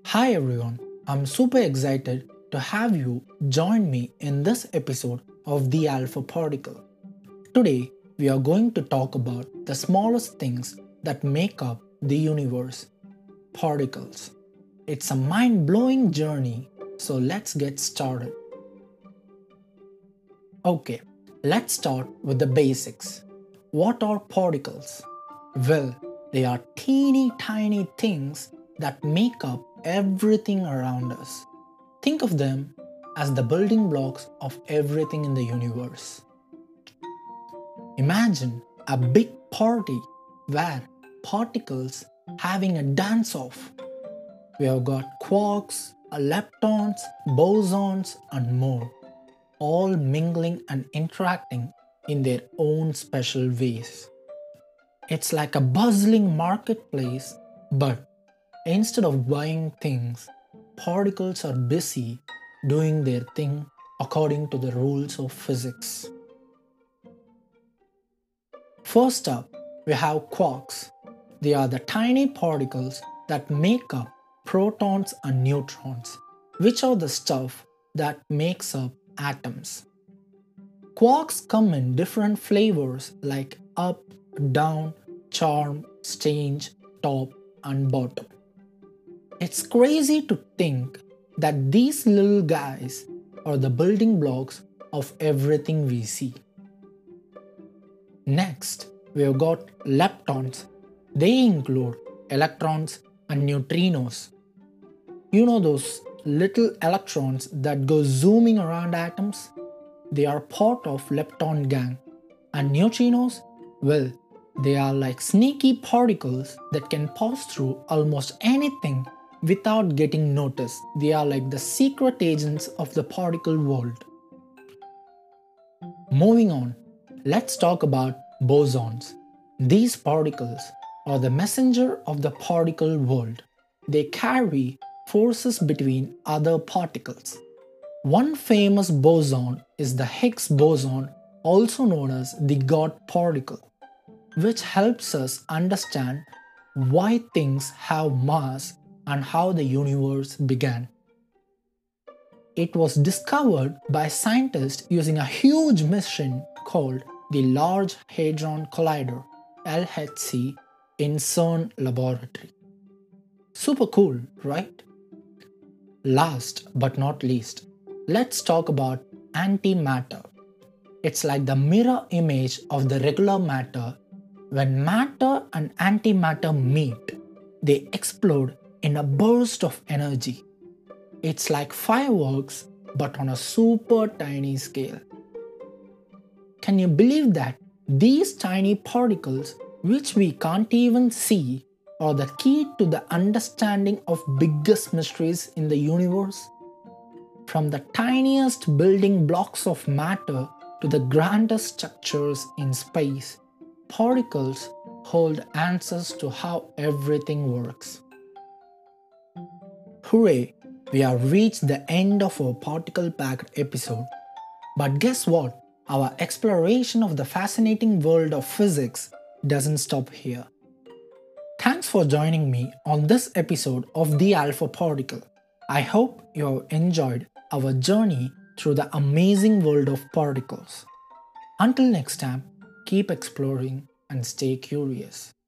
Hi everyone, I'm super excited to have you join me in this episode of The Alpha Particle. Today, we are going to talk about the smallest things that make up the universe particles. It's a mind blowing journey, so let's get started. Okay, let's start with the basics. What are particles? Well, they are teeny tiny things that make up everything around us. Think of them as the building blocks of everything in the universe. Imagine a big party where particles having a dance off. We have got quarks, leptons, bosons, and more, all mingling and interacting in their own special ways. It's like a bustling marketplace, but instead of buying things, particles are busy doing their thing according to the rules of physics. First up, we have quarks. They are the tiny particles that make up protons and neutrons, which are the stuff that makes up atoms. Quarks come in different flavors like up, down, charm, strange, top, and bottom. It's crazy to think that these little guys are the building blocks of everything we see. Next, we've got leptons. They include electrons and neutrinos. You know those little electrons that go zooming around atoms? They are part of lepton gang. And neutrinos? Well, they are like sneaky particles that can pass through almost anything without getting noticed. They are like the secret agents of the particle world. Moving on, let's talk about bosons. These particles are the messenger of the particle world. They carry forces between other particles. One famous boson is the Higgs boson, also known as the God particle, which helps us understand why things have mass and how the universe began. It was discovered by scientists using a huge machine called the Large Hadron Collider (LHC) in CERN laboratory. Super cool, right? Last but not least, let's talk about antimatter. It's like the mirror image of the regular matter. When matter and antimatter meet, they explode in a burst of energy. It's like fireworks but on a super tiny scale. Can you believe that these tiny particles, which we can't even see, are the key to the understanding of biggest mysteries in the universe? From the tiniest building blocks of matter to the grandest structures in space, particles hold answers to how everything works. Hooray! We have reached the end of our particle packed episode. But guess what? Our exploration of the fascinating world of physics doesn't stop here. Thanks for joining me on this episode of The Alpha Particle. I hope you have enjoyed our journey through the amazing world of particles. Until next time, keep exploring and stay curious.